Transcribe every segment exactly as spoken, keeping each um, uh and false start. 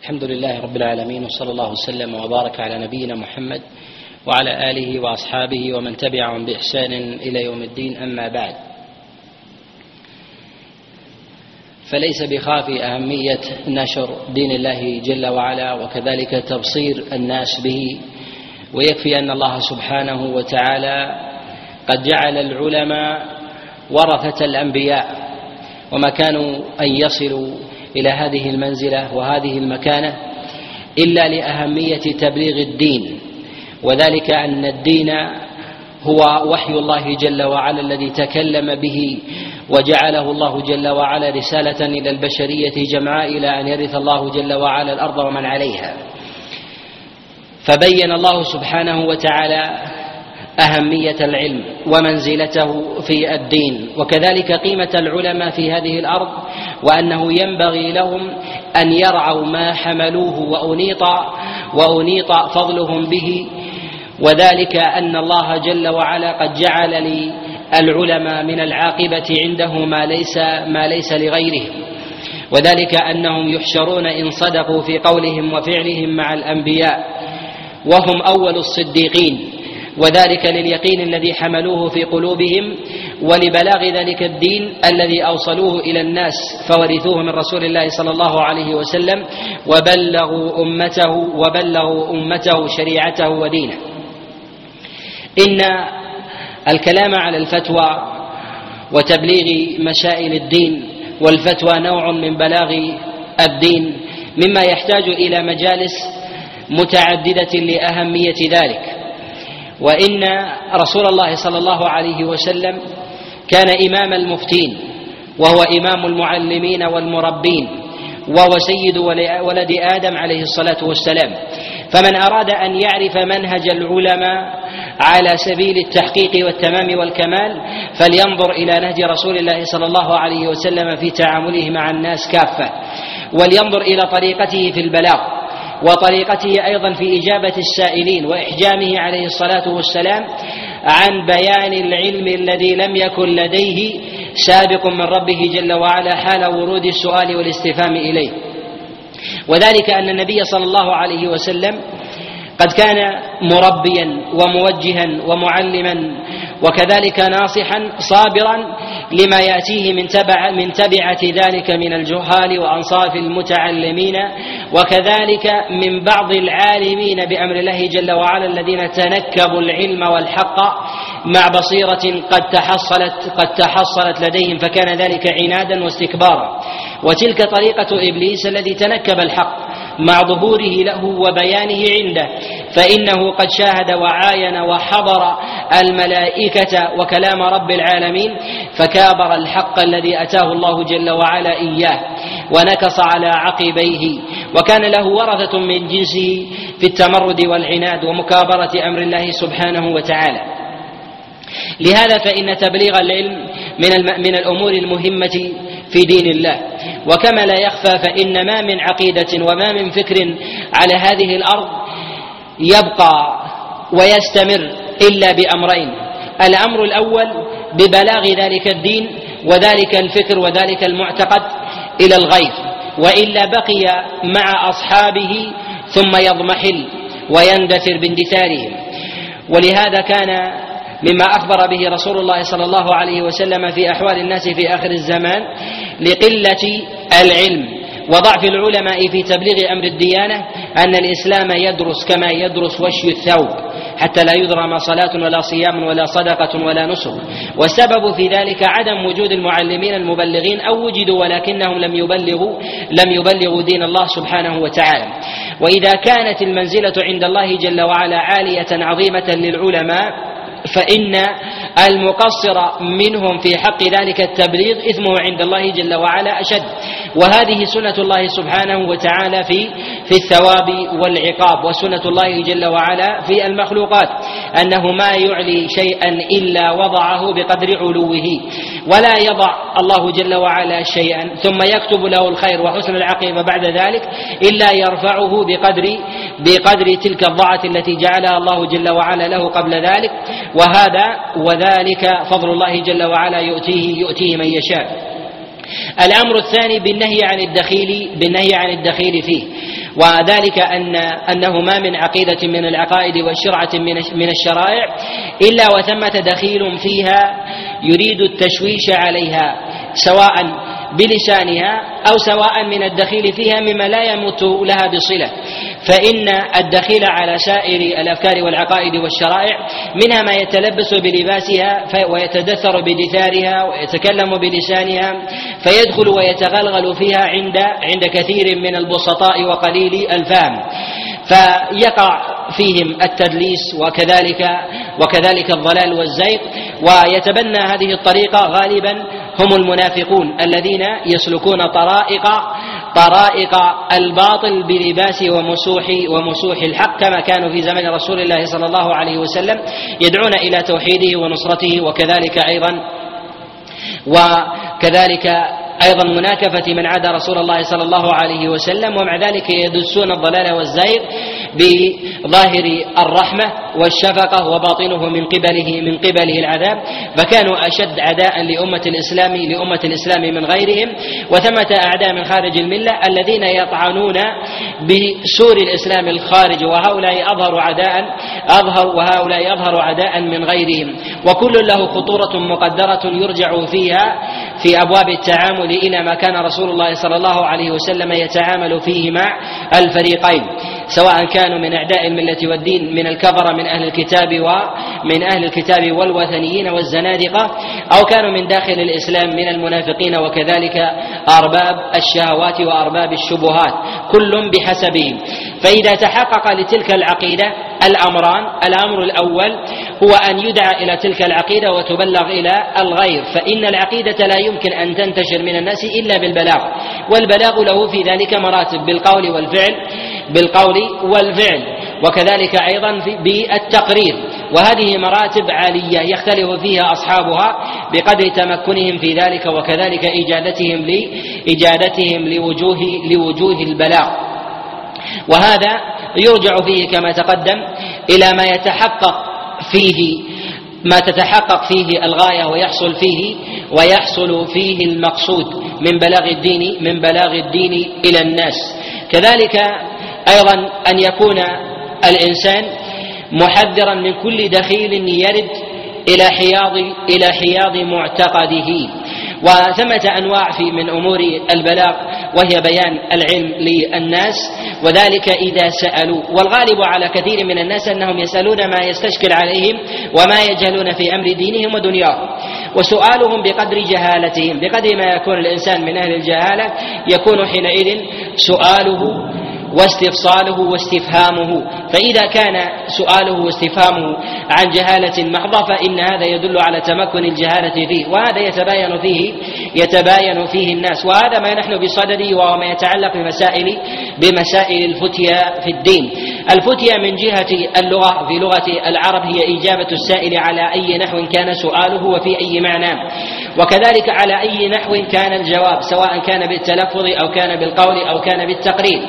الحمد لله رب العالمين، وصلى الله وسلم وبارك على نبينا محمد وعلى آله وأصحابه ومن تبعهم بإحسان إلى يوم الدين. أما بعد، فليس بخافي أهمية نشر دين الله جل وعلا وكذلك تبصير الناس به، ويكفي أن الله سبحانه وتعالى قد جعل العلماء ورثة الأنبياء، وما كانوا أن يصلوا إلى هذه المنزلة وهذه المكانة إلا لأهمية تبليغ الدين، وذلك أن الدين هو وحي الله جل وعلا الذي تكلم به وجعله الله جل وعلا رسالة إلى البشرية جمعاء إلى أن يرث الله جل وعلا الأرض ومن عليها. فبين الله سبحانه وتعالى أهمية العلم ومنزلته في الدين، وكذلك قيمة العلماء في هذه الأرض، وأنه ينبغي لهم أن يرعوا ما حملوه وأنيط, وأنيط فضلهم به، وذلك أن الله جل وعلا قد جعل للعلماء من العاقبة عنده ما ليس, ما ليس لغيرهم، وذلك أنهم يحشرون إن صدقوا في قولهم وفعلهم مع الأنبياء، وهم أول الصديقين، وذلك لليقين الذي حملوه في قلوبهم ولبلاغ ذلك الدين الذي أوصلوه إلى الناس فورثوه من رسول الله صلى الله عليه وسلم، وبلغوا أمته وبلغوا أمته شريعته ودينه. إن الكلام على الفتوى وتبليغ مسائل الدين والفتوى نوع من بلاغ الدين، مما يحتاج إلى مجالس متعددة لأهمية ذلك. وإن رسول الله صلى الله عليه وسلم كان إمام المفتين، وهو إمام المعلمين والمربين، وهو سيد ولد آدم عليه الصلاة والسلام. فمن أراد أن يعرف منهج العلماء على سبيل التحقيق والتمام والكمال فلينظر إلى نهج رسول الله صلى الله عليه وسلم في تعامله مع الناس كافة، ولينظر إلى طريقته في البلاغ، وطريقته أيضا في إجابة السائلين، وإحجامه عليه الصلاة والسلام عن بيان العلم الذي لم يكن لديه سابق من ربه جل وعلا حال ورود السؤال والاستفهام إليه. وذلك أن النبي صلى الله عليه وسلم قد كان مربيا وموجها ومعلما، وكذلك ناصحا صابرا لما يأتيه من تبع من تبعة ذلك من الجهال وأنصاف المتعلمين، وكذلك من بعض العالمين بأمر الله جل وعلا الذين تنكبوا العلم والحق مع بصيرة قد تحصلت قد تحصلت لديهم، فكان ذلك عنادا واستكبارا. وتلك طريقة إبليس الذي تنكب الحق مع ظهوره له وبيانه عنده، فإنه قد شاهد وعاين وحضر الملائكة وكلام رب العالمين، فكابر الحق الذي أتاه الله جل وعلا إياه ونكص على عقبيه، وكان له ورثة من جنسه في التمرد والعناد ومكابرة أمر الله سبحانه وتعالى. لهذا فإن تبليغ العلم من من الأمور المهمة في دين الله. وكما لا يخفى فإن ما من عقيدة وما من فكر على هذه الأرض يبقى ويستمر إلا بأمرين: الأمر الأول ببلاغ ذلك الدين وذلك الفكر وذلك المعتقد إلى الغير، وإلا بقي مع أصحابه ثم يضمحل ويندثر باندثارهم. ولهذا كان مما أخبر به رسول الله صلى الله عليه وسلم في أحوال الناس في آخر الزمان لقلة العلم وضعف العلماء في تبليغ أمر الديانة أن الإسلام يدرس كما يدرس وشي الثوب، حتى لا يدرى ما صلاة ولا صيام ولا صدقة ولا نسك. والسبب في ذلك عدم وجود المعلمين المبلغين، أو وجدوا ولكنهم لم يبلغوا لم يبلغوا دين الله سبحانه وتعالى. وإذا كانت المنزلة عند الله جل وعلا عالية عظيمة للعلماء، فإن المقصر منهم في حق ذلك التبليغ إثمه عند الله جل وعلا أشد. وهذه سنة الله سبحانه وتعالى في في الثواب والعقاب، وسنة الله جل وعلا في المخلوقات أنه ما يعلي شيئا إلا وضعه بقدر علوه، ولا يضع الله جل وعلا شيئا ثم يكتب له الخير وحسن العاقبة بعد ذلك إلا يرفعه بقدر بقدر تلك الضعة التي جعلها الله جل وعلا له قبل ذلك. وهذا وذلك فضل الله جل وعلا يؤتيه يؤتيه من يشاء. الأمر الثاني بالنهي عن الدخيل بالنهي عن الدخيل فيه، وذلك أن أنه ما من عقيدة من العقائد والشرعة من الشرائع إلا وثمة دخيل فيها يريد التشويش عليها سواء بلسانها أو سواء من الدخيل فيها مما لا يمت لها بصلة، فإن الدخيل على سائر الأفكار والعقائد والشرائع منها ما يتلبس بلباسها ويتدثر بدثارها ويتكلم بلسانها فيدخل ويتغلغل فيها عند عند كثير من البسطاء وقليل الفهم، فيقع فيهم التدليس وكذلك وكذلك الضلال والزيغ. ويتبنى هذه الطريقة غالبا هم المنافقون الذين يسلكون طرائق طرائق الباطل بلباس ومسوح ومسوح الحق، كما كانوا في زمن رسول الله صلى الله عليه وسلم يدعون إلى توحيده ونصرته، وكذلك أيضا وكذلك أيضا مناكفة من عدا رسول الله صلى الله عليه وسلم، ومع ذلك يدسون الضلال والزيغ بظاهر الرحمة والشفقة وباطنه من قبله من قبله العذاب، فكانوا أشد عداء لأمة الإسلام لأمة الإسلام من غيرهم. وثمة أعداء من خارج الملة الذين يطعنون بسور الإسلام الخارج، وهؤلاء أظهر عداء أظهر وهؤلاء أظهر عداء من غيرهم، وكل له خطورة مقدرة يرجع فيها في أبواب التعامل إلى ما كان رسول الله صلى الله عليه وسلم يتعامل فيه مع الفريقين، سواء كانوا من أعداء الملة والدين من الكفرة من أهل الكتاب ومن أهل الكتاب والوثنيين والزنادقة، أو كانوا من داخل الإسلام من المنافقين وكذلك أرباب الشهوات وأرباب الشبهات، كل بحسبه. فإذا تحقق لتلك العقيدة الأمران: الأمر الأول هو أن يدعى إلى تلك العقيدة وتبلغ إلى الغير، فإن العقيدة لا يمكن أن تنتشر من الناس إلا بالبلاغ، والبلاغ له في ذلك مراتب بالقول والفعل بالقول والفعل وكذلك أيضا بالتقرير، وهذه مراتب عالية يختلف فيها أصحابها بقدر تمكنهم في ذلك وكذلك إجادتهم لإجادتهم لوجوه لوجوه البلاغ. وهذا يرجع فيه كما تقدم إلى ما يتحقق فيه ما تتحقق فيه الغاية ويحصل فيه ويحصل فيه المقصود من بلاغ الدين من بلاغ الدين إلى الناس. كذلك أيضا أن يكون الإنسان محذرا من كل دخيل يرد إلى حياض إلى حياض معتقده. وثمة أنواع في من أمور البلاغ وهي بيان العلم للناس، وذلك إذا سألوا، والغالب على كثير من الناس أنهم يسألون ما يستشكل عليهم وما يجهلون في أمر دينهم ودنياهم، وسؤالهم بقدر جهالتهم، بقدر ما يكون الإنسان من أهل الجهالة يكون حينئذ سؤاله واستفصاله واستفهامه. فإذا كان سؤاله واستفهامه عن جهالة محضة فإن هذا يدل على تمكن الجهالة فيه، وهذا يتباين فيه يتباين فيه الناس. وهذا ما نحن بصدده وهو ما يتعلق بمسائل بمسائل الفتيا في الدين. الفتيا من جهة اللغة في لغة العرب هي إجابة السائل على أي نحو كان سؤاله وفي أي معنى، وكذلك على أي نحو كان الجواب، سواء كان بالتلفظ أو كان بالقول أو كان بالتقرير.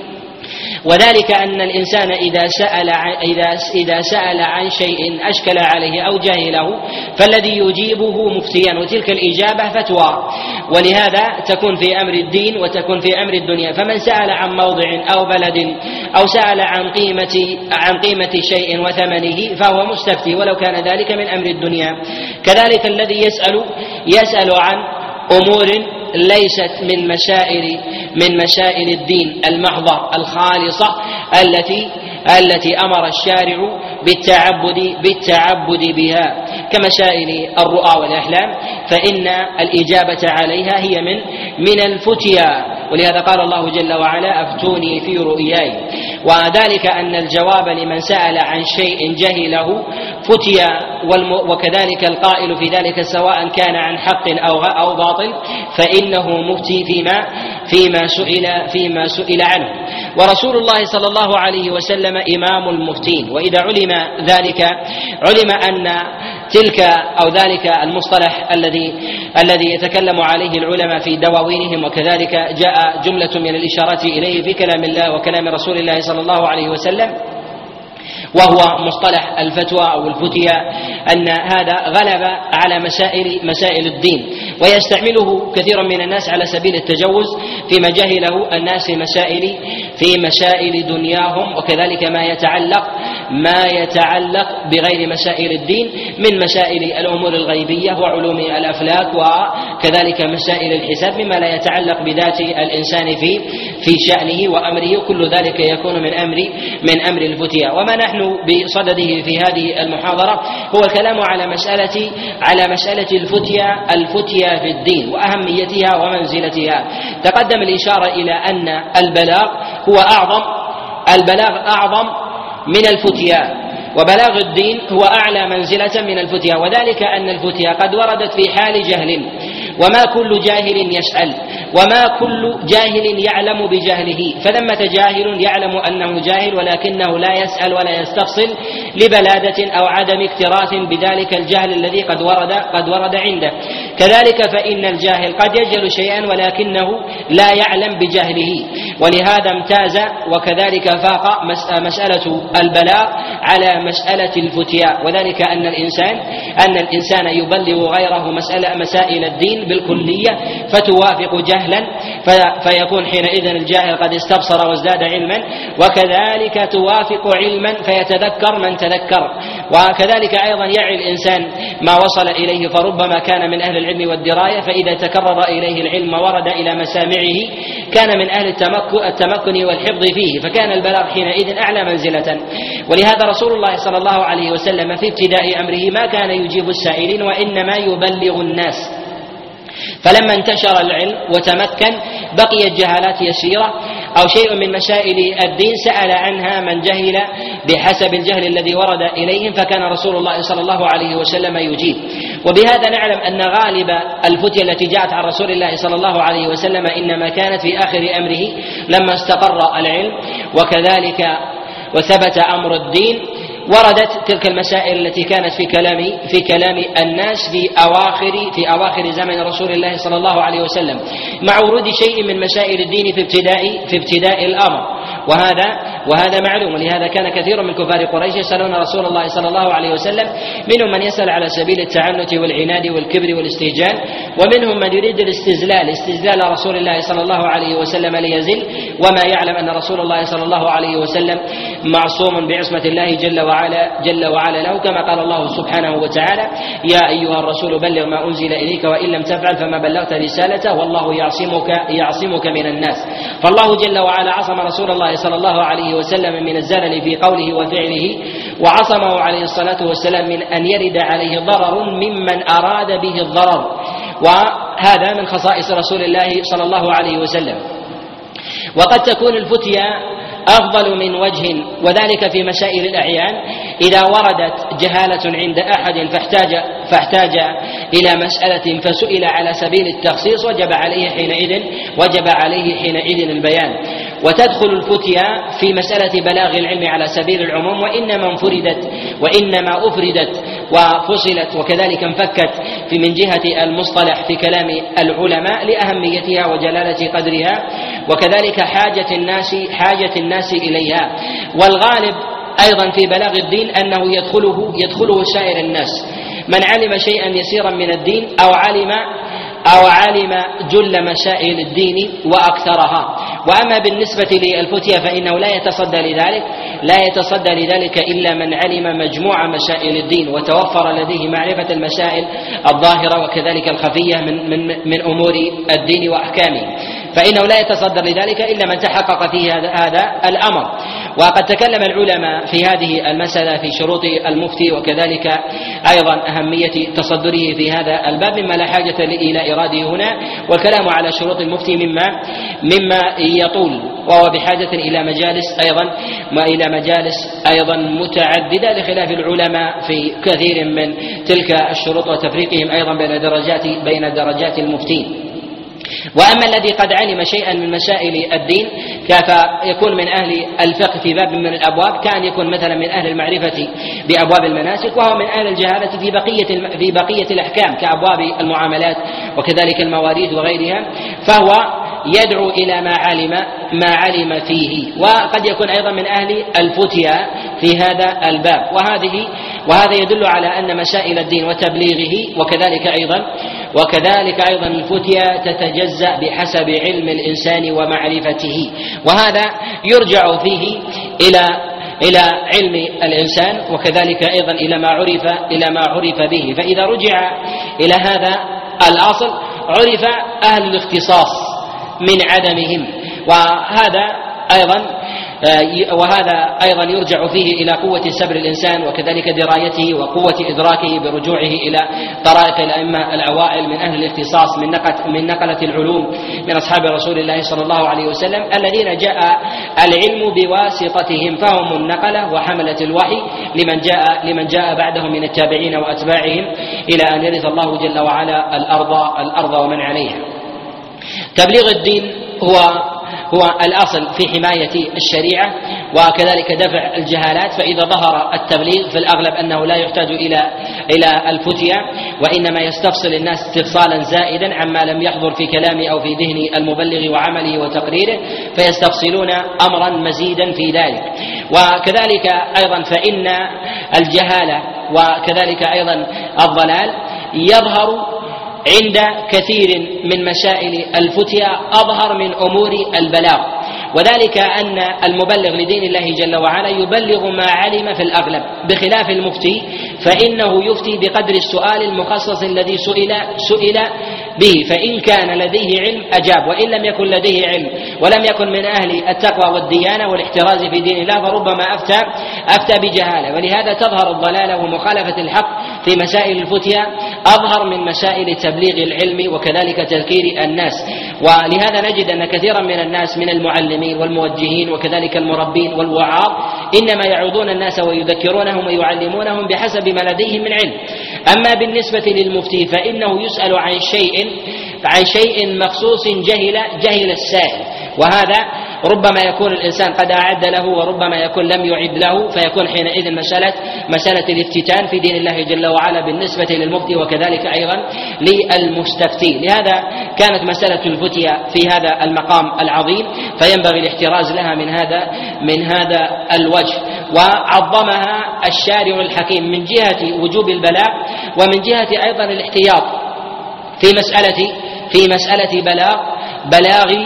وذلك أن الإنسان إذا سأل إذا إذا سأل عن شيء أشكل عليه أو جهله فالذي يجيبه مفتيا، وتلك الإجابة فتوى، ولهذا تكون في أمر الدين وتكون في أمر الدنيا. فمن سأل عن موضع أو بلد أو سأل عن قيمة عن قيمة شيء وثمنه فهو مستفتي ولو كان ذلك من أمر الدنيا. كذلك الذي يسأل يسأل عن أمور ليست من مسائل من مسائل الدين المحضة الخالصة التي التي أمر الشارع بالتعبد بالتعبد بها كمسائل الرؤى والأحلام، فإن الإجابة عليها هي من من الفتيا. ولهذا قال الله جل وعلا: أفتوني في رؤياي. وذلك أن الجواب لمن سأل عن شيء جهله فتيا، وكذلك القائل في ذلك سواء كان عن حق أو أو باطل فإنه مفتي فيما فيما سئل فيما سئل عنه. ورسول الله صلى الله عليه وسلم إمام المفتين. وإذا علم ذلك علم أن تلك أو ذلك المصطلح الذي الذي يتكلم عليه العلماء في دواوينهم، وكذلك جاء جملة من الإشارات إليه في كلام الله وكلام رسول الله صلى الله عليه وسلم، وهو مصطلح الفتوى أو الفتيا، أن هذا غلب على مسائل مسائل الدين، ويستعمله كثير من الناس على سبيل التجوز فيما جهله الناس في مسائل في مسائل دنياهم، وكذلك ما يتعلق ما يتعلق بغير مسائل الدين من مسائل الأمور الغيبية وعلوم الأفلاك، وكذلك مسائل الحساب مما لا يتعلق بذات الإنسان في في شأنه وأمره، كل ذلك يكون من أمر من أمر الفتيا. وما نحن بصدده في هذه المحاضرة هو الكلام على مسألة على مسألة الفتيا الفتيا في الدين وأهميتها ومنزلتها. تقدم الإشارة إلى أن البلاغ هو أعظم البلاغ أعظم من الفتيا، وبلاغ الدين هو أعلى منزلة من الفتيا، وذلك أن الفتيا قد وردت في حال جهل، وما كل جاهل يسأل، وما كل جاهل يعلم بجهله، فثمة جاهل يعلم أنه جاهل ولكنه لا يسأل ولا يستفصل لبلادة أو عدم اكتراث بذلك الجهل الذي قد ورد قد ورد عنده. كذلك فإن الجاهل قد يجهل شيئا ولكنه لا يعلم بجهله، ولهذا امتاز وكذلك فاق مسألة البلاغ على مسألة الفتيا، وذلك أن الإنسان أن الإنسان يبلغ غيره مسألة مسائل الدين بالكلية فتوافق جهلا، فيكون حينئذ الجاهل قد استبصر وازداد علما، وكذلك توافق علما فيتذكر من تذكر، وكذلك أيضا يعي الإنسان ما وصل إليه، فربما كان من أهل العلم والدراية، فإذا تكرر إليه العلم ورد إلى مسامعه كان من أهل التمكن والحفظ فيه، فكان البلاغ حينئذ أعلى منزلة. ولهذا رسول الله صلى الله عليه وسلم في ابتداء أمره ما كان يجيب السائلين وإنما يبلغ الناس، فلما انتشر العلم وتمكن بقيت جهالات يسيرة أو شيء من مسائل الدين سأل عنها من جهل بحسب الجهل الذي ورد إليهم، فكان رسول الله صلى الله عليه وسلم يجيب. وبهذا نعلم أن غالب الفتية التي جاءت عن رسول الله صلى الله عليه وسلم إنما كانت في آخر أمره لما استقر العلم وكذلك وثبت أمر الدين، وردت تلك المسائل التي كانت في كلام في كلام الناس في أواخر في أواخر زمن رسول الله صلى الله عليه وسلم، مع ورود شيء من مسائل الدين في ابتداء في ابتداء الأمر، وهذا وهذا معلوم. ولهذا كان كثير من كفار قريش يسألون رسول الله صلى الله عليه وسلم، منهم من يسأل على سبيل التعنت والعناد والكبر والاستهجان، ومنهم من يريد الاستزلال استزلال رسول الله صلى الله عليه وسلم ليزل، وما يعلم أن رسول الله صلى الله عليه وسلم معصوم بعصمة الله جل وعلا جل وعلا له، كما قال الله سبحانه وتعالى: يا أيها الرسول بلغ ما أنزل إليك وإن لم تفعل فما بلغت رسالته والله يعصمك يعصمك من الناس. فالله جل وعلا عصم رسول الله صلى الله عليه وسلم من الزلل في قوله وفعله، وعصمه عليه الصلاة والسلام من أن يرد عليه ضرر ممن أراد به الضرر، وهذا من خصائص رسول الله صلى الله عليه وسلم. وقد تكون الفتيا أفضل من وجه، وذلك في مسائل الأعيان إذا وردت جهالة عند أحد فاحتاج فاحتاج إلى مسألة فسئل على سبيل التخصيص وجب عليه حينئذ وجب عليه حينئذ البيان. وتدخل الفتيا في مسألة بلاغ العلم على سبيل العموم، وإنما انفردت وإنما أفردت وفصلت وكذلك انفكت في من جهة المصطلح في كلام العلماء لأهميتها وجلالة قدرها، وكذلك حاجة الناس حاجة الناس إليها. والغالب أيضا في بلاغ الدين أنه يدخله يدخله سائر الناس، من علم شيئا يسيرا من الدين أو علم أو علم جل مسائل الدين وأكثرها. وأما بالنسبة للفتيا فإنه لا يتصدى لذلك لا يتصدى لذلك إلا من علم مجموع مسائل الدين وتوفر لديه معرفة المسائل الظاهرة وكذلك الخفية من من من أمور الدين وأحكامه، فإنه لا يتصدر لذلك إلا من تحقق فيه هذا, هذا الأمر. وقد تكلم العلماء في هذه المسألة في شروط المفتي وكذلك أيضا أهمية تصدره في هذا الباب، مما لا حاجة إلى إراده هنا، والكلام على شروط المفتي مما مما يطول، وهو بحاجة إلى مجالس أيضا ما إلى مجالس أيضا متعددة، لخلاف العلماء في كثير من تلك الشروط وتفريقهم أيضا بين درجات بين درجات المفتين. وأما الذي قد علم شيئا من مسائل الدين فيكون من أهل الفقه في باب من الأبواب، كان يكون مثلا من أهل المعرفة بأبواب المناسك، وهو من أهل الجهالة في بقية في بقية الأحكام كأبواب المعاملات وكذلك المواريث وغيرها، فهو يدعو إلى ما علم ما علم فيه، وقد يكون أيضا من أهل الفتيا في هذا الباب. وهذه وهذا يدل على أن مسائل الدين وتبليغه وكذلك أيضا وكذلك أيضا الفتيا تتجزأ بحسب علم الإنسان ومعرفته، وهذا يرجع فيه إلى إلى علم الإنسان وكذلك أيضا إلى ما عرف إلى ما عرف به. فإذا رجع إلى هذا الأصل عرف أهل الاختصاص من عدمهم، وهذا أيضا وهذا أيضا يرجع فيه إلى قوة سبر الإنسان وكذلك درايته وقوة إدراكه برجوعه إلى طرائق الأئمة الأوائل من أهل الاختصاص من نقلة من نقلة العلوم من أصحاب رسول الله صلى الله عليه وسلم الذين جاء العلم بواسطتهم، فهم النقلة وحملة الوحي لمن جاء لمن جاء بعدهم من التابعين وأتباعهم إلى أن يرث الله جل وعلا الأرض الأرض ومن عليها. تبليغ الدين هو هو الأصل في حماية الشريعة وكذلك دفع الجهالات، فإذا ظهر التبليغ في الأغلب أنه لا يحتاج إلى إلى الفتيا، وإنما يستفصل الناس استفصالا زائدا عما لم يحضر في كلام أو في ذهن المبلغ وعمله وتقريره، فيستفصلون أمرا مزيدا في ذلك. وكذلك أيضا فإن الجهالة وكذلك أيضا الضلال يظهر عند كثير من مسائل الفتيا أظهر من أمور البلاغ، وذلك أن المبلغ لدين الله جل وعلا يبلغ ما علم في الأغلب، بخلاف المفتي فإنه يفتي بقدر السؤال المخصص الذي سئل سئل به، فإن كان لديه علم أجاب، وإن لم يكن لديه علم ولم يكن من أهل التقوى والديانة والاحتراز في دين الله فربما أفتى أفتى بجهالة. ولهذا تظهر الضلالة ومخالفة الحق في مسائل الفتيا أظهر من مسائل تبليغ العلم وكذلك تذكير الناس. ولهذا نجد أن كثيرا من الناس من المعلمين والموجهين وكذلك المربين والوعاظ إنما يعظون الناس ويذكرونهم ويعلمونهم بحسب ما لديهم من علم. أما بالنسبة للمفتي فإنه يسأل عن شيء عن شيء مخصوص جهل جهل السائل، وهذا ربما يكون الإنسان قد أعد له وربما يكون لم يعد له، فيكون حينئذ مسألة مسألة الافتتان في دين الله جل وعلا بالنسبة للمفتي وكذلك أيضا للمستفتي. لهذا كانت مسألة الفتيا في هذا المقام العظيم، فينبغي الاحتراز لها من هذا من هذا الوجه. وعظمها الشارع الحكيم من جهة وجوب البلاغ ومن جهة أيضا الاحتياط في مسألة في مسألة بلاغ بلاغ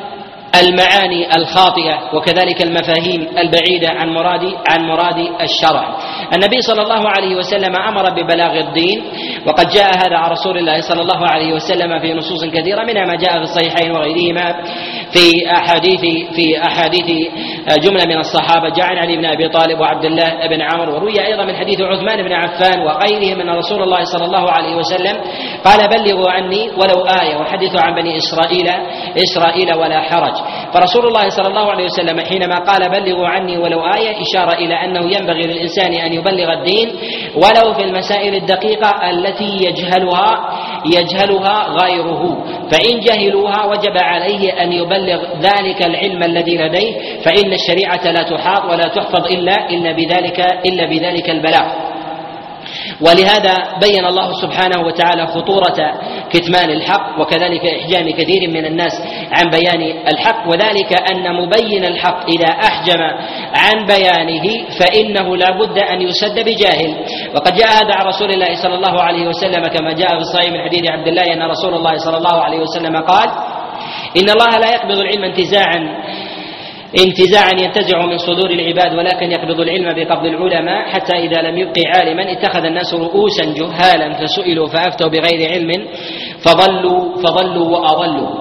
المعاني الخاطئة وكذلك المفاهيم البعيدة عن مراد عن مراد الشرع. النبي صلى الله عليه وسلم أمر ببلاغ الدين، وقد جاء هذا عن رسول الله صلى الله عليه وسلم في نصوص كثيرة، منها ما جاء في الصحيحين وغيرهما في أحاديث في أحاديث جملة من الصحابة، جاء عن علي بن أبي طالب وعبد الله بن عمرو، وروي أيضا من حديث عثمان بن عفان وغيرهم من رسول الله صلى الله عليه وسلم قال بلغوا عني ولو آية وحدثوا عن بني إسرائيل إسرائيل ولا حرج. فرسول الله صلى الله عليه وسلم حينما قال بلغوا عني ولو آية إشارة إلى أنه ينبغي للإنسان أن يبلغ الدين ولو في المسائل الدقيقة التي يجهلها يجهلها غيره، فإن جهلوها وجب عليه أن يبلغ ذلك العلم الذي لديه، فإن الشريعة لا تحاط ولا تحفظ إلا إلا بذلك إلا بذلك البلاغ. ولهذا بين الله سبحانه وتعالى خطورة كتمان الحق وكذلك إحجام كثير من الناس عن بيان الحق، وذلك أن مبين الحق إذا أحجم عن بيانه فإنه لا بد أن يسد بجاهل. وقد جاء هذا عن رسول الله صلى الله عليه وسلم كما جاء في الصحيح من حديث عبد الله أن رسول الله صلى الله عليه وسلم قال إن الله لا يقبض العلم انتزاعا انتزاعا ينتزع من صدور العباد، ولكن يقبض العلم بقبض العلماء، حتى إذا لم يبق عالما اتخذ الناس رؤوسا جهالا فسئلوا فأفتوا بغير علم فضلوا فضلوا وأضلوا.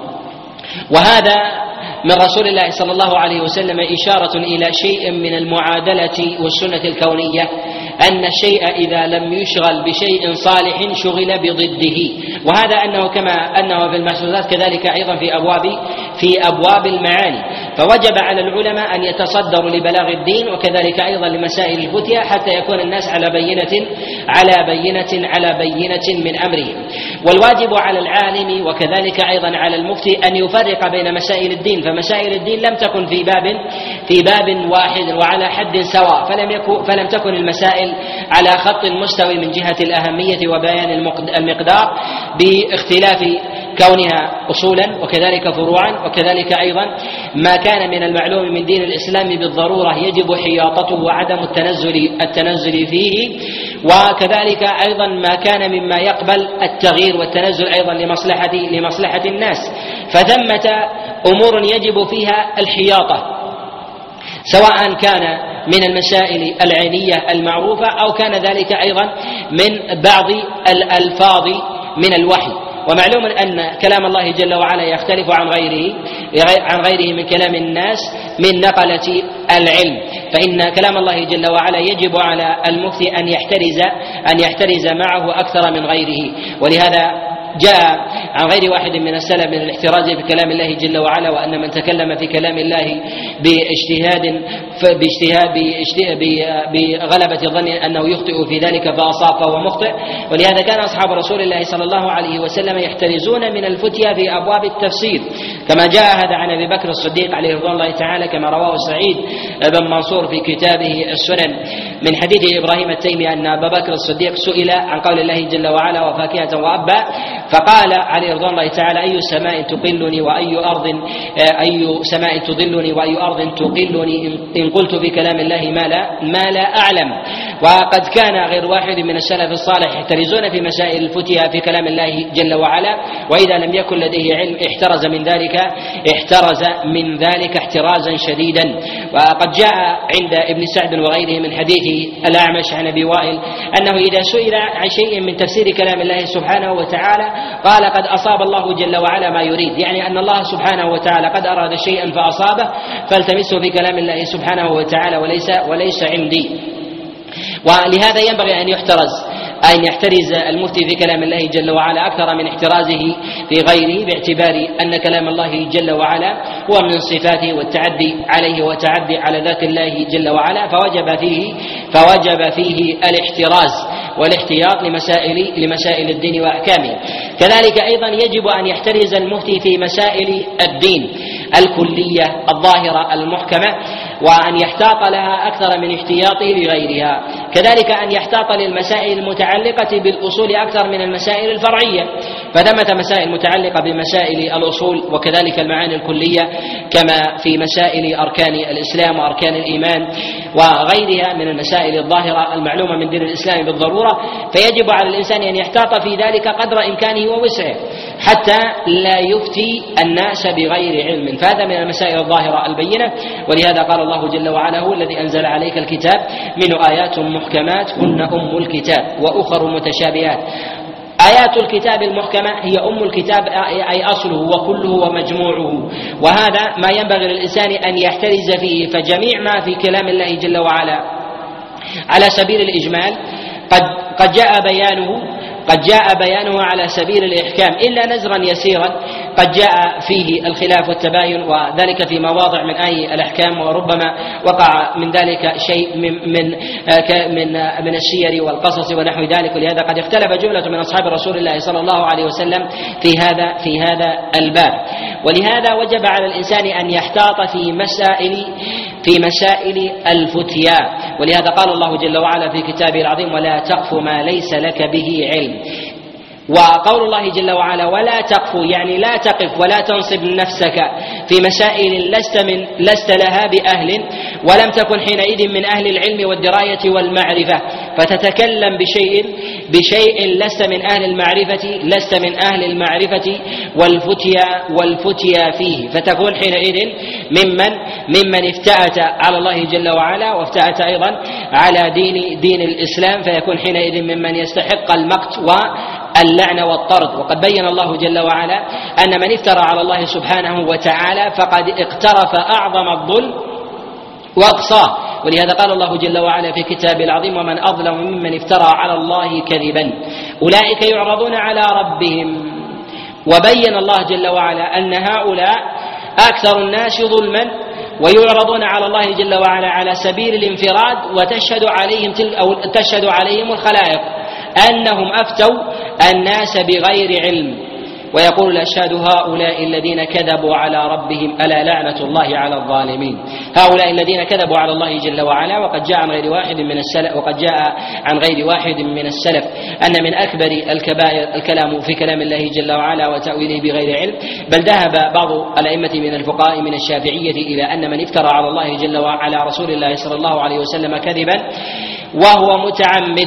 وهذا من رسول الله صلى الله عليه وسلم إشارة إلى شيء من المعادلة والسنة الكونية، أن الشيء إذا لم يشغل بشيء صالح شغل بضده، وهذا أنه كما أنه في المحسوسات كذلك أيضا في أبواب في أبواب المعاني. فوجب على العلماء أن يتصدروا لبلاغ الدين وكذلك أيضا لمسائل الفتيا حتى يكون الناس على بينة على بينة على بينة من أمرهم. والواجب على العالم وكذلك أيضا على المفتي أن يفرق بين مسائل الدين، فمسائل الدين لم تكن في باب في باب واحد وعلى حد سواء، فلم يكن فلم تكن المسائل على خط مستوي من جهة الأهمية وبيان المقدار باختلاف كونها أصولا وكذلك فروعا، وكذلك أيضا ما كان من المعلوم من دين الإسلام بالضرورة يجب حياطته وعدم التنزل التنزل فيه، وكذلك أيضا ما كان مما يقبل التغيير والتنزل أيضا لمصلحة لمصلحة الناس. فثمة أمور يجب فيها الحياطة، سواء كان من المسائل العينية المعروفة أو كان ذلك أيضا من بعض الألفاظ من الوحي. ومعلوم أن كلام الله جل وعلا يختلف عن غيره عن غيره من كلام الناس من نقلة العلم، فإن كلام الله جل وعلا يجب على المفتي أن يحترز أن يحترز معه أكثر من غيره. ولهذا جاء عن غير واحد من السلف من الاحتراز بكلام الله جل وعلا، وأن من تكلم في كلام الله باجتهاد باجتهاد بغلبة الظن أنه يخطئ في ذلك فأصاب فهو مخطئ. ولهذا كان أصحاب رسول الله صلى الله عليه وسلم يحترزون من الفتيا في أبواب التفسير، كما جاء هذا عن أبي بكر الصديق عليه رضوان الله تعالى، كما رواه سعيد بن منصور في كتابه السنن من حديث إبراهيم التيمي أن أبا بكر الصديق سئل عن قول الله جل وعلا وفاكهة وأبا، فقال عليه رضوان الله تعالى: أي سماء تقلني وأي أرض أي سماء تضلني وأي أرض تقلني إن قلت في كلام الله ما لا ما لا أعلم. وقد كان غير واحد من السلف الصالح يحترزون في مسائل الفتيا في كلام الله جل وعلا، وإذا لم يكن لديه علم احترز من ذلك احترز من ذلك احترازا شديدا. وقد جاء عند ابن سعد وغيره من حديث الأعمش عن أبي وائل أنه إذا سئل عن شيء من تفسير كلام الله سبحانه وتعالى قال: قد أصاب الله جل وعلا ما يريد، يعني أن الله سبحانه وتعالى قد أراد شيئا فأصابه، فالتمسه في كلام الله سبحانه وتعالى وليس وليس عندي. ولهذا ينبغي أن يحترز أن يحترز المفتي في كلام الله جل وعلا أكثر من احترازه في غيره، باعتبار أن كلام الله جل وعلا هو من صفاته والتعدي عليه وتعدي على ذات الله جل وعلا، فوجب فيه فوجب فيه الاحتراز والاحتياط لمسائل لمسائل الدين وأحكامه. كذلك أيضا يجب أن يحترز المفتي في مسائل الدين الكلية الظاهرة المحكمة، وأن يحتاط لها أكثر من احتياطه لغيرها. كذلك أن يحتاط للمسائل المتعلقة بالأصول أكثر من المسائل الفرعية، فثمة مسائل متعلقة بمسائل الأصول وكذلك المعاني الكلية، كما في مسائل أركان الإسلام وأركان الإيمان وغيرها من المسائل الظاهرة المعلومة من دين الإسلام بالضرورة. فيجب على الإنسان أن يحتاط في ذلك قدر إمكانه ووسعه حتى لا يفتي الناس بغير علم، فهذا من المسائل الظاهرة البينة. ولهذا قال الله جل وعلا: هو الذي أنزل عليك الكتاب منه آيات محكمات هن أم الكتاب وأخر متشابهات. آيات الكتاب المحكمة هي أم الكتاب، أي أصله وكله ومجموعه، وهذا ما ينبغي للإنسان أن يحترز فيه. فجميع ما في كلام الله جل وعلا على سبيل الإجمال قد قد جاء بيانه قد جاء بيانه على سبيل الإحكام، إلا نزرا يسيرا قد جاء فيه الخلاف والتباين، وذلك في مواضع من آي الأحكام، وربما وقع من ذلك شيء من من من, من السير والقصص ونحو ذلك. ولهذا قد اختلف جملة من أصحاب رسول الله صلى الله عليه وسلم في هذا في هذا الباب. ولهذا وجب على الإنسان أن يحتاط في مسائل في مسائل الفتيا. ولهذا قال الله جل وعلا في كتابه العظيم: ولا تقف ما ليس لك به علم. وقول الله جل وعلا ولا تقف يعني لا تقف ولا تنصب نفسك في مسائل لست من لست لها بأهل، ولم تكن حينئذ من أهل العلم والدراية والمعرفة، فتتكلم بشيء بشيء لست من أهل المعرفة لست من أهل المعرفة والفتيا والفتيا فيه، فتكون حينئذ ممن ممن افتأت على الله جل وعلا وافتأت أيضا على دين دين الإسلام، فيكون حينئذ ممن يستحق المقت واللعنة والطرد. وقد بين الله جل وعلا أن من افترى على الله سبحانه وتعالى فقد اقترف أعظم الظلم وأقصاه. ولهذا قال الله جل وعلا في كتابه العظيم: ومن أظلم ممن افترى على الله كذبا أولئك يعرضون على ربهم. وبين الله جل وعلا أن هؤلاء أكثر الناس ظلما، ويعرضون على الله جل وعلا على سبيل الانفراد، وتشهد عليهم أو تشهد عليهم الخلائق أنهم أفتوا الناس بغير علم. ويقول الأشهاد هؤلاء الذين كذبوا على ربهم ألا لعنة الله على الظالمين. هؤلاء الذين كذبوا على الله جل وعلا. وقد جاء عن غير واحد من السلف وقد جاء عن غير واحد من السلف أن من أكبر الكبائر الكلام في كلام الله جل وعلا وتأويله بغير علم، بل ذهب بعض الأئمة من الفقهاء من الشافعية إلى أن من افترى على الله جل وعلا رسول الله صلى الله عليه وسلم كذبا وهو متعمد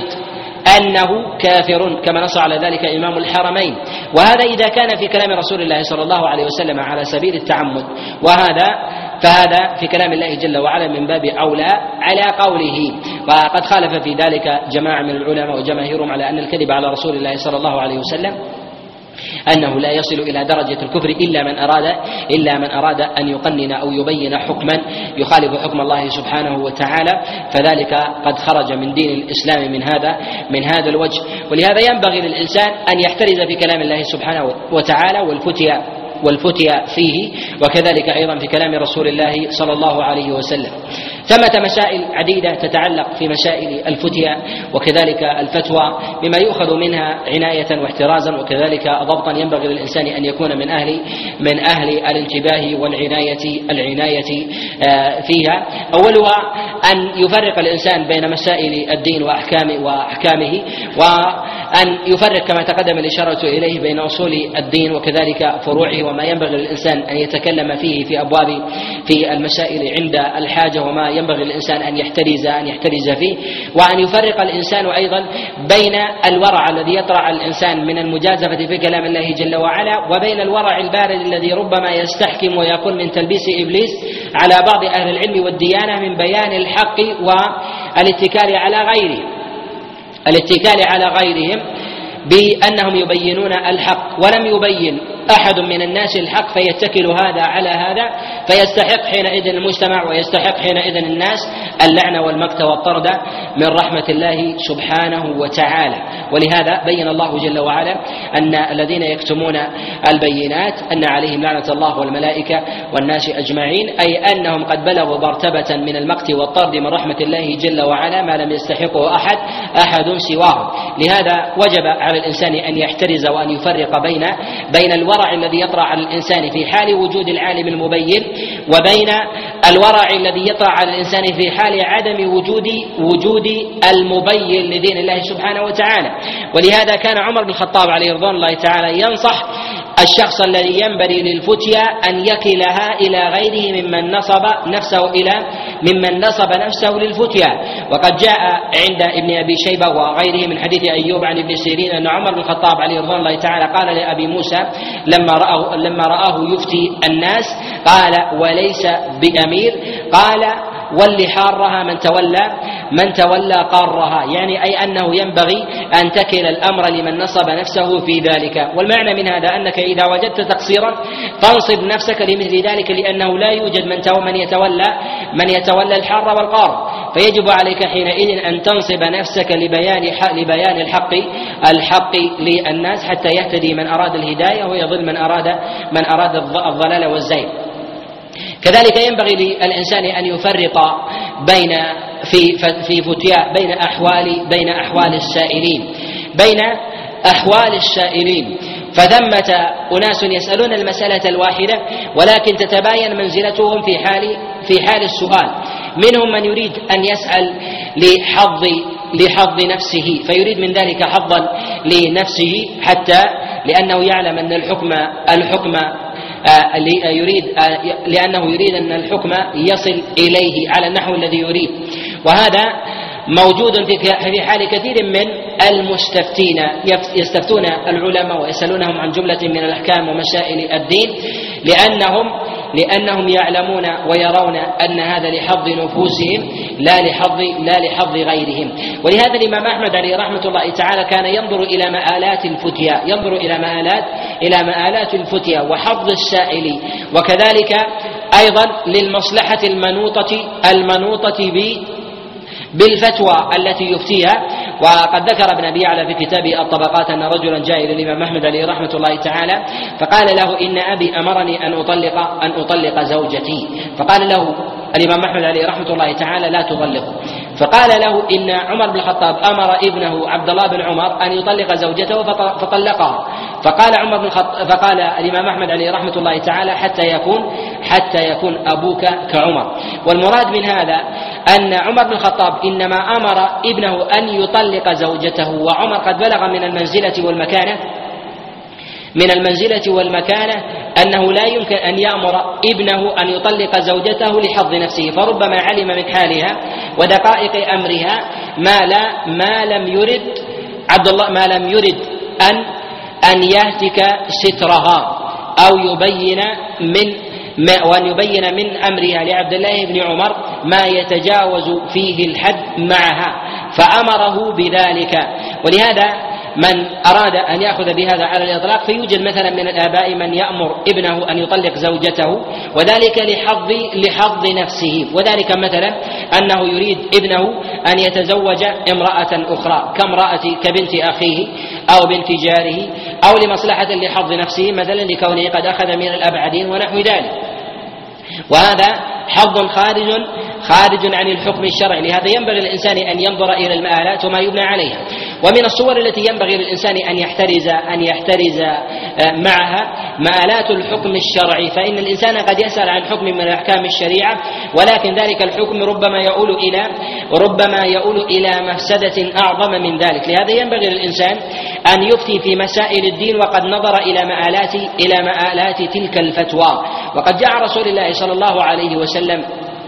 أنه كافر، كما نص على ذلك إمام الحرمين. وهذا إذا كان في كلام رسول الله صلى الله عليه وسلم على سبيل التعمد، وهذا فهذا في كلام الله جل وعلا من باب أولى على قوله. وقد خالف في ذلك جماعة من العلماء وجماهيرهم على أن الكذب على رسول الله صلى الله عليه وسلم أنه لا يصل إلى درجة الكفر إلا من أراد إلا من أراد أن يقنن أو يبين حكما يخالف حكم الله سبحانه وتعالى، فذلك قد خرج من دين الإسلام من هذا من هذا الوجه. ولهذا ينبغي للإنسان أن يحترز في كلام الله سبحانه وتعالى والفتيا والفتيا فيه، وكذلك أيضا في كلام رسول الله صلى الله عليه وسلم. ثمة مسائل عديدة تتعلق في مسائل الفتيا وكذلك الفتوى بما يؤخذ منها عناية واحترازا وكذلك ضبطا ينبغي للإنسان أن يكون من أهل من أهل الانتباه والعناية العناية فيها. أولها أن يفرق الإنسان بين مسائل الدين وأحكامه وأحكامه وأن يفرق كما تقدم الإشارة إليه بين أصول الدين وكذلك فروعه وما ينبغي للإنسان أن يتكلم فيه في أبواب في المسائل عند الحاجة وما ينبغي للإنسان أن يحترز أن يحترز فيه، وأن يفرق الإنسان أيضا بين الورع الذي يطرع الإنسان من المجازفة في كلام الله جل وعلا وبين الورع البارد الذي ربما يستحكم ويكون من تلبيس إبليس على بعض أهل العلم والديانة من بيان الحق والاتكال على غيره الاتكال على غيرهم بأنهم يبينون الحق ولم يبين أحد من الناس الحق فيتكل هذا على هذا فيستحق حينئذ المجتمع ويستحق حينئذ الناس اللعنة والمقت والطرد من رحمة الله سبحانه وتعالى. ولهذا بين الله جل وعلا أن الذين يكتمون البينات أن عليهم لعنة الله والملائكة والناس أجمعين، أي أنهم قد بلغوا مرتبة من المقت والطرد من رحمة الله جل وعلا ما لم يستحقه أحد أحد سواه. لهذا وجب على الإنسان أن يحترز وأن يفرق بين بين الورع الذي يطرأ على الإنسان في حال وجود العالم المبين وبين الورع الذي يطرأ على الإنسان في حال عدم وجود وجود المبين لدين الله سبحانه وتعالى. ولهذا كان عمر بن الخطاب عليه رضوان الله تعالى ينصح الشخص الذي ينبغي للفتيا أن يكلها إلى غيره ممن نصب نفسه إلى ممن نصب نفسه للفتيا. وقد جاء عند ابن أبي شيبة وغيره من حديث أيوب عن ابن سيرين أن عمر بن الخطاب عليه رضوان الله تعالى قال لأبي موسى لما رآه لما رآه يفتي الناس قال وليس بأمير، قال واللي حارها من تولى من تولى قارها، يعني أي أنه ينبغي أن تكل الأمر لمن نصب نفسه في ذلك. والمعنى من هذا أنك إذا وجدت تقصيرا فانصب نفسك لمثل ذلك، لأنه لا يوجد من من يتولى من يتولى الحار والقار، فيجب عليك حينئذ أن تنصب نفسك لبيان لبيان الحق الحق للناس حتى يهتدي من أراد الهداية ويضل من أراد من أراد الضلال والزيغ. كذلك ينبغي للإنسان أن يفرق بين في في فتيا بين أحوال بين أحوال السائلين بين أحوال السائلين فثمة أناس يسألون المسألة الواحدة ولكن تتباين منزلتهم في حال في حال السؤال. منهم من يريد أن يسأل لحظ لحظ نفسه فيريد من ذلك حظا لنفسه حتى لأنه يعلم أن الحكم الحكم يريد لأنه يريد أن الحكم يصل إليه على النحو الذي يريد. وهذا موجود في حال كثير من المستفتين يستفتون العلماء ويسألونهم عن جملة من الأحكام ومسائل الدين لأنهم لأنهم يعلمون ويرون أن هذا لحظ نفوسهم لا لحظ لا لحظ غيرهم. ولهذا الإمام أحمد عليه رحمة الله تعالى كان ينظر إلى مآلات الفتيا ينظر إلى مآلات إلى مآلات الفتيا وحظ السائل، وكذلك أيضا للمصلحة المنوطة المنوطة ب بالفتوى التي يفتيها. وقد ذكر ابن أبي يعلى في كتابه الطبقات أن رجلا جاء إلى الإمام أحمد عليه رحمة الله تعالى فقال له إن أبي أمرني أن أطلق أن أطلق زوجتي، فقال له الإمام أحمد عليه رحمة الله تعالى لا تطلق. فقال له إن عمر بن الخطاب أمر ابنه عبد الله بن عمر أن يطلق زوجته فطلقها. فقال عمر بن الخطاب فقال الإمام أحمد عليه رحمة الله تعالى حتى يكون حتى يكون أبوك كعمر. والمراد من هذا أن عمر بن الخطاب إنما أمر ابنه أن يطلق زوجته، وعمر قد بلغ من المنزلة والمكانة من المنزلة والمكانة أنه لا يمكن أن يأمر ابنه أن يطلق زوجته لحظ نفسه، فربما علم من حالها ودقائق أمرها ما لا ما لم يرد عبد الله ما لم يرد أن أن يهتك سترها أو يبين من ما وأن يبين من أمرها لعبد الله بن عمر ما يتجاوز فيه الحد معها، فأمره بذلك. ولهذا من أراد أن يأخذ بهذا على الإطلاق فيوجد مثلا من الآباء من يأمر ابنه أن يطلق زوجته وذلك لحظ لحظ نفسه، وذلك مثلا أنه يريد ابنه أن يتزوج امرأة أخرى كامرأة كبنت أخيه أو بنت جاره أو لمصلحة لحظ نفسه مثلا لكونه قد أخذ من الأبعدين ونحو ذلك، وهذا حظ خارج خارج عن الحكم الشرعي. لهذا ينبغي للإنسان أن ينظر إلى المآلات وما يبنى عليها. ومن الصور التي ينبغي للإنسان أن يحترز أن يحترز معها مآلات الحكم الشرعي، فإن الإنسان قد يسأل عن حكم من أحكام الشريعة ولكن ذلك الحكم ربما يؤول إلى ربما يؤول إلى مفسدة أعظم من ذلك. لهذا ينبغي للإنسان أن يفتي في مسائل الدين وقد نظر إلى مآلات إلى مآلات تلك الفتوى. وقد جاء رسول الله صلى الله عليه وسلم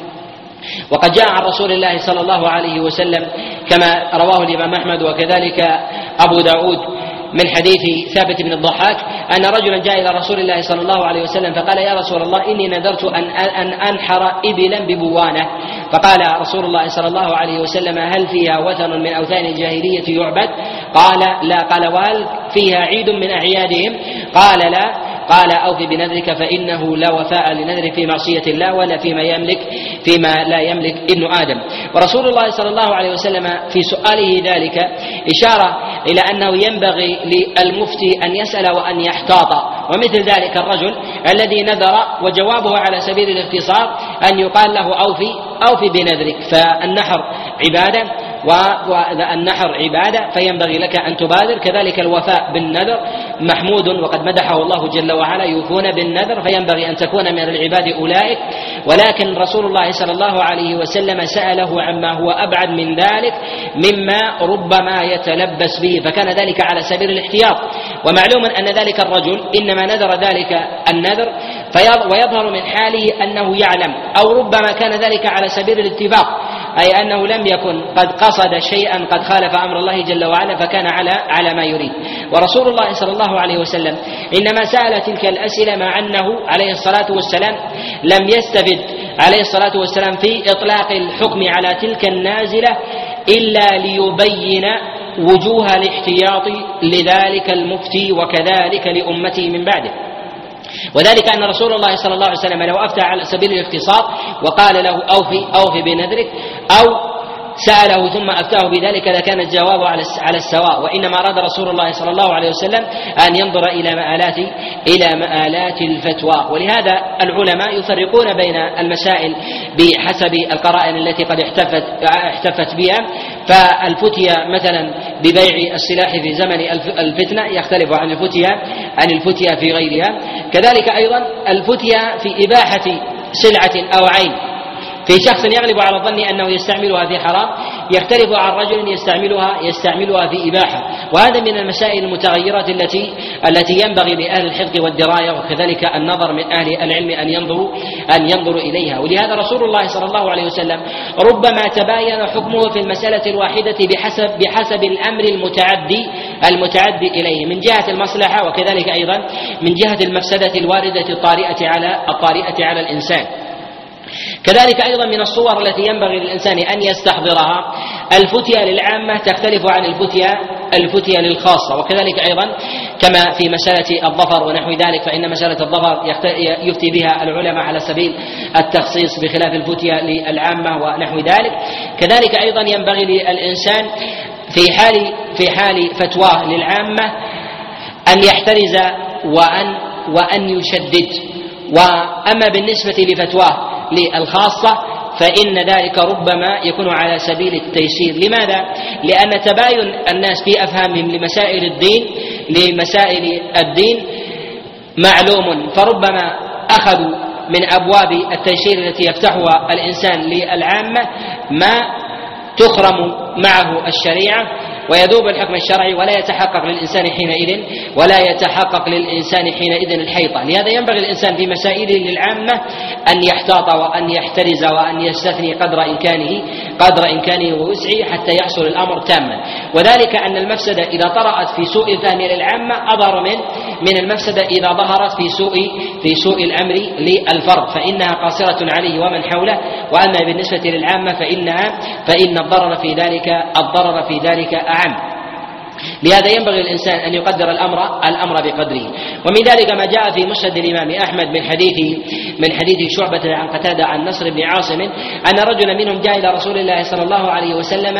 وقد جاء عن رسول الله صلى الله عليه وسلم كما رواه الإمام أحمد وكذلك أبو داود من حديث ثابت بن الضحاك أن رجلا جاء إلى رسول الله صلى الله عليه وسلم فقال: يا رسول الله إني نذرت أن أن أنحر إبلا ببوانة. فقال رسول الله صلى الله عليه وسلم: هل فيها وثن من أوثان الجاهلية يعبد؟ قال: لا. قال: وهل فيها عيد من أعيادهم؟ قال: لا. قال: أوف بنذرك فإنه لا وفاء لنذر في معصية الله ولا فيما يملك فيما لا يملك ابن آدم. ورسول الله صلى الله عليه وسلم في سؤاله ذلك إشارة إلى أنه ينبغي للمفتي أن يسأل وأن يحتاط، ومثل ذلك الرجل الذي نذر وجوابه على سبيل الاختصار أن يقال له: أوفي أوفي بنذرك. فالنحر عبادة والنحر عبادة فينبغي لك أن تبادر، كذلك الوفاء بالنذر محمود وقد مدحه الله جل وعلا: يوفون بالنذر، فينبغي أن تكون من العباد أولئك. ولكن رسول الله صلى الله عليه وسلم سأله عما هو أبعد من ذلك مما ربما يتلبس به، فكان ذلك على سبيل الاحتياط. ومعلوم أن ذلك الرجل إنما نذر ذلك النذر ويظهر من حاله أنه يعلم، أو ربما كان ذلك على سبيل الاتفاق، أي أنه لم يكن قد قصد شيئا قد خالف أمر الله جل وعلا فكان على على ما يريد. ورسول الله صلى الله عليه وسلم إنما سأل تلك الأسئلة مع أنه عليه الصلاة والسلام لم يستفد عليه الصلاة والسلام في إطلاق الحكم على تلك النازلة إلا ليبين وجوه الاحتياط لذلك المفتي وكذلك لأمته من بعده. وذلك أن رسول الله صلى الله عليه وسلم لو أفتى على سبيل الاختصار وقال له: أوفي أوفي بنذرك، أو سأله ثم أفتاه بذلك لكان الجواب على السواء. وإنما أراد رسول الله صلى الله عليه وسلم أن ينظر إلى مآلات إلى مآلات الفتوى. ولهذا العلماء يفرقون بين المسائل بحسب القرائن التي قد احتفت احتفت بها. فالفتية مثلا ببيع السلاح في زمن الفتنة يختلف عن الفتية عن الفتية في غيرها. كذلك أيضا الفتية في إباحة سلعة أو عين في شخص يغلب على الظن أنه يستعملها في حرام يختلف عن رجل يستعملها يستعملها في إباحة. وهذا من المسائل المتغيرة التي التي ينبغي لأهل الحفظ والدراية وكذلك النظر من أهل العلم أن ينظروا أن ينظروا إليها. ولهذا رسول الله صلى الله عليه وسلم ربما تباين حكمه في المسألة الواحدة بحسب بحسب الأمر المتعدي المتعدي إليه من جهة المصلحة وكذلك أيضا من جهة المفسدة الواردة الطارئة على الطارئة على الإنسان. كذلك أيضا من الصور التي ينبغي للإنسان أن يستحضرها الفتية للعامة تختلف عن الفتية الفتية للخاصة. وكذلك أيضا كما في مسألة الظفر ونحو ذلك، فإن مسألة الظفر يفتي بها العلماء على سبيل التخصيص بخلاف الفتية للعامة ونحو ذلك. كذلك أيضا ينبغي للإنسان في حال في حال فتواه للعامة أن يحترز وأن وأن يشدد. وأما بالنسبة لفتواه للخاصة فإن ذلك ربما يكون على سبيل التيسير. لماذا؟ لأن تباين الناس في أفهامهم لمسائل الدين لمسائل الدين معلوم، فربما أخذوا من أبواب التيسير التي يفتحها الإنسان للعامة ما تخرم معه الشريعة ويذوب الحكم الشرعي ولا يتحقق للإنسان حينئذ ولا يتحقق للإنسان حينئذ الحيطة. لهذا ينبغي الإنسان في مسائله للعامة أن يحتاط وأن يحترز وأن يستثني قدر إمكانه قدر إمكانه ووسعه حتى يحصل الأمر تاما، وذلك أن المفسدة إذا طرأت في سوء الفهم للعامة أضر من من المفسدة إذا ظهرت في سوء في سوء الأمر للفرد، فإنها قاصرة عليه ومن حوله، وأما بالنسبة للعامة فإنها فإن الضرر في ذلك الضرر في ذلك أعم. لهذا ينبغي الإنسان أن يقدر الأمر الأمر بقدره. ومن ذلك ما جاء في مسند الإمام أحمد من حديث من حديث شعبة عن قتادة عن نصر بن عاصم أن رجلا منهم جاء إلى رسول الله صلى الله عليه وسلم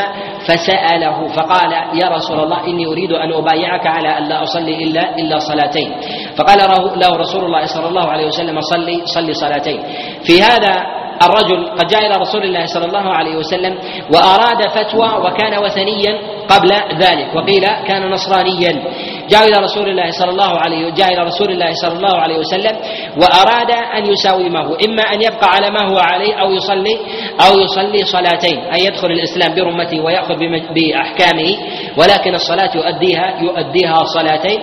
فسأله فقال: يا رسول الله إني أريد أن أبايعك على أن لا أصلي إلا إلا صلاتين. فقال له رسول الله صلى الله عليه وسلم: صلي صلي صلاتين. في هذا الرجل قد جاء إلى رسول الله صلى الله عليه وسلم وأراد فتوى وكان وثنيا قبل ذلك، وقيل كان نصرانيا. جاء إلى رسول الله صلى الله عليه جاء إلى رسول الله صلى الله عليه وسلم وأراد أن يساومه، إما أن يبقى على ما هو عليه أو يصلي أو يصلي صلاتين، أن يدخل الإسلام برمته ويأخذ بأحكامه، ولكن الصلاة يؤديها يؤديها صلاتين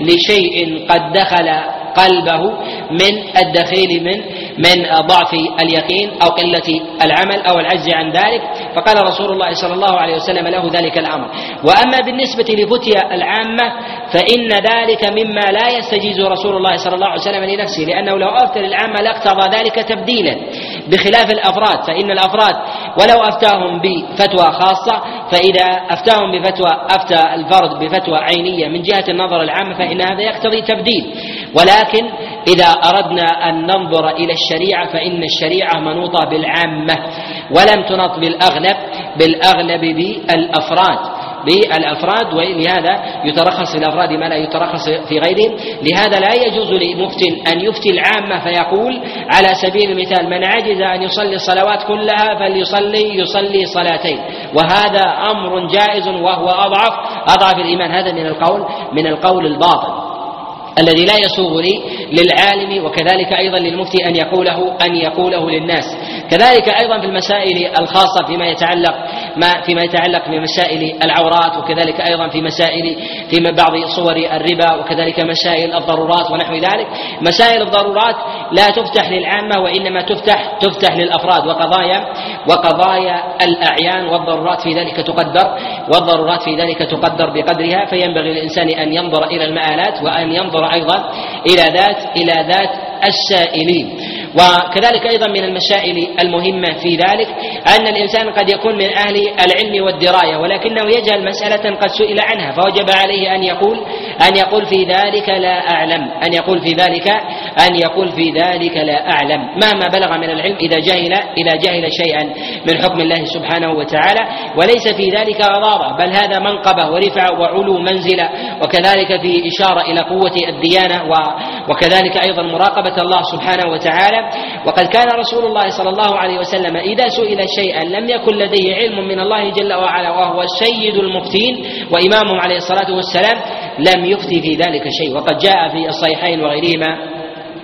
لشيء قد دخل قلبه من الدخيل من من ضعف اليقين أو قلة العمل أو العجز عن ذلك، فقال رسول الله صلى الله عليه وسلم له ذلك الأمر. وأما بالنسبة لفتيا العامة فإن ذلك مما لا يستجيز رسول الله صلى الله عليه وسلم لنفسه، لأنه لو أفتى للعامة لاقتضى ذلك تبديلا، بخلاف الأفراد، فإن الأفراد ولو أفتاهم بفتوى خاصة فإذا أفتاهم بفتوى أفتى الفرد بفتوى عينية من جهة النظر العامة فإن هذا يقتضي تبديل. ولكن إذا أردنا أن ننظر إلى الشريعة فإن الشريعة منوطة بالعامة ولم تنط بالأغلب بالأغلب بالأفراد بالأفراد ولهذا يترخص الأفراد ما لا يترخص في غيرهم. لهذا لا يجوز لمفتٍ أن يفتي العامة فيقول على سبيل المثال: من عجز أن يصلي الصلوات كلها فليصلي يصلي صلاتين، وهذا أمر جائز وهو أضعف أضعف الإيمان. هذا من القول من القول الباطل الذي لا يسوغ للعالم وكذلك أيضا للمفتي أن يقوله أن يقوله للناس. كذلك أيضا في المسائل الخاصة فيما يتعلق ما فيما يتعلق بمسائل العورات، وكذلك أيضا في مسائل في بعض صور الربا، وكذلك مسائل الضرورات ونحو ذلك. مسائل الضرورات لا تفتح للعامة وإنما تفتح تفتح للأفراد، وقضايا وقضايا الأعيان والضرورات في ذلك تقدر والضرورات في ذلك تقدر بقدرها. فينبغي للإنسان أن ينظر إلى المآلات وأن ينظر أيضا إلى ذات إلى ذات السائلين. وكذلك أيضا من المسائل المهمة في ذلك أن الإنسان قد يكون من أهل العلم والدراية ولكنه يجهل مسألة قد سئل عنها، فوجب عليه أن يقول أن يقول في ذلك لا أعلم أن يقول في ذلك أن يقول في ذلك لا أعلم مهما بلغ من العلم إذا جهل إذا جهل شيئا من حكم الله سبحانه وتعالى، وليس في ذلك غضاضة، بل هذا منقبة ورفعة وعلو منزلة، وكذلك في إشارة إلى قوة الديانة وكذلك أيضا مراقبة الله سبحانه وتعالى. وقد كان رسول الله صلى الله عليه وسلم إذا سئل شيئا لم يكن لديه علم من الله جل وعلا وهو سيد المفتين وإمامهم عليه الصلاة والسلام لم يفتي في ذلك شيء. وقد جاء في الصحيحين وغيرهما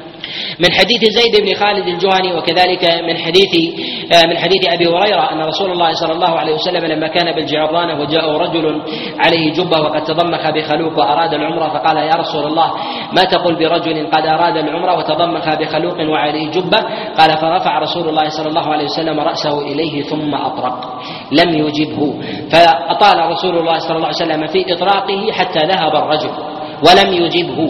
من حديث زيد بن خالد الجهني، وكذلك من حديث من حديث أبي هريرة أن رسول الله صلى الله عليه وسلم لما كان بالجعرانة وجاءه رجل عليه جبة وقد تضمخ بخلوق وأراد العمرة فقال: يا رسول الله ما تقول برجل قد أراد العمرة وتضمخ بخلوق وعليه جبة؟ قال: فرفع رسول الله صلى الله عليه وسلم رأسه إليه ثم أطرق، لم يجبه، فأطال رسول الله صلى الله عليه وسلم في إطراقه حتى ذهب الرجل ولم يجبه.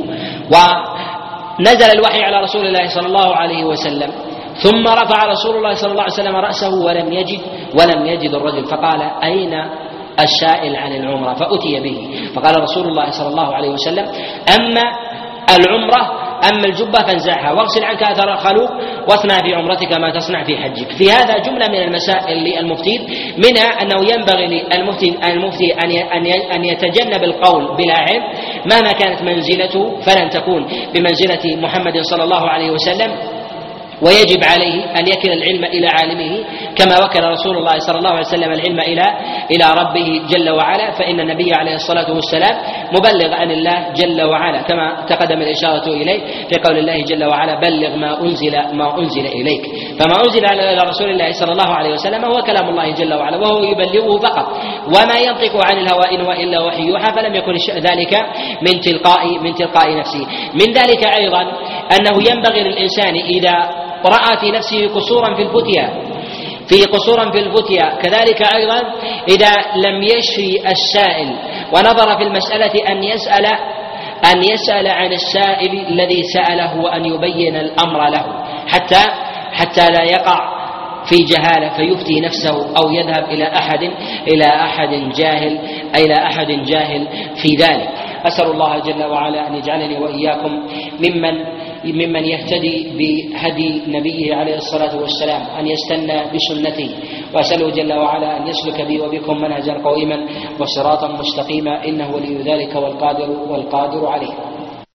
ونزل الوحي على رسول الله صلى الله عليه وسلم ثم رفع رسول الله صلى الله عليه وسلم رأسه ولم يجد ولم يجد الرجل، فقال: أين السائل عن العمرة؟ فأتي به، فقال رسول الله صلى الله عليه وسلم: أما العمرة أما الجبة فانزعها واغسل عنك أثر الخلوق واصنع في عمرتك ما تصنع في حجك. في هذا جملة من المسائل للمفتي، منها أنه ينبغي للمفتي المفتي أن يتجنب القول بلا علم مهما كانت منزلته، فلن تكون بمنزلة محمد صلى الله عليه وسلم، ويجب عليه أن يكل العلم إلى عالمه كما وكل رسول الله صلى الله عليه وسلم العلم إلى إلى ربه جل وعلا، فإن النبي عليه الصلاة والسلام مبلغ عن الله جل وعلا، كما تقدم الإشارة إليه في قول الله جل وعلا: بلغ ما أنزل ما أنزل إليك. فما أنزل على رسول الله صلى الله عليه وسلم هو كلام الله جل وعلا، وهو يبلغه فقط، وما ينطق عن الهوى إن هو إلا وحي يوحى، فلم يكن ذلك من تلقاء من تلقاء نفسه. من ذلك أيضا أنه ينبغي للإنسان إذا رأى في نفسه قصورا في الفتيا في قصورا في الفتيا كذلك أيضا إذا لم يشفي السائل ونظر في المسألة أن يسأل أن يسأل عن السائل الذي سأله وأن يبين الأمر له، حتى حتى لا يقع في جهالة فيفتي نفسه أو يذهب إلى أحد إلى أحد جاهل إلى أحد جاهل في ذلك. أسأل الله جل وعلا أن يجعلني وإياكم ممن ممن يهتدي بهدي نبيه عليه الصلاة والسلام، أن يستنى بسنته، وأسأله جل وعلا أن يسلك بي وبكم منهجا قويما وصراطا مستقيما، إنه ولي ذلك والقادر والقادر عليه.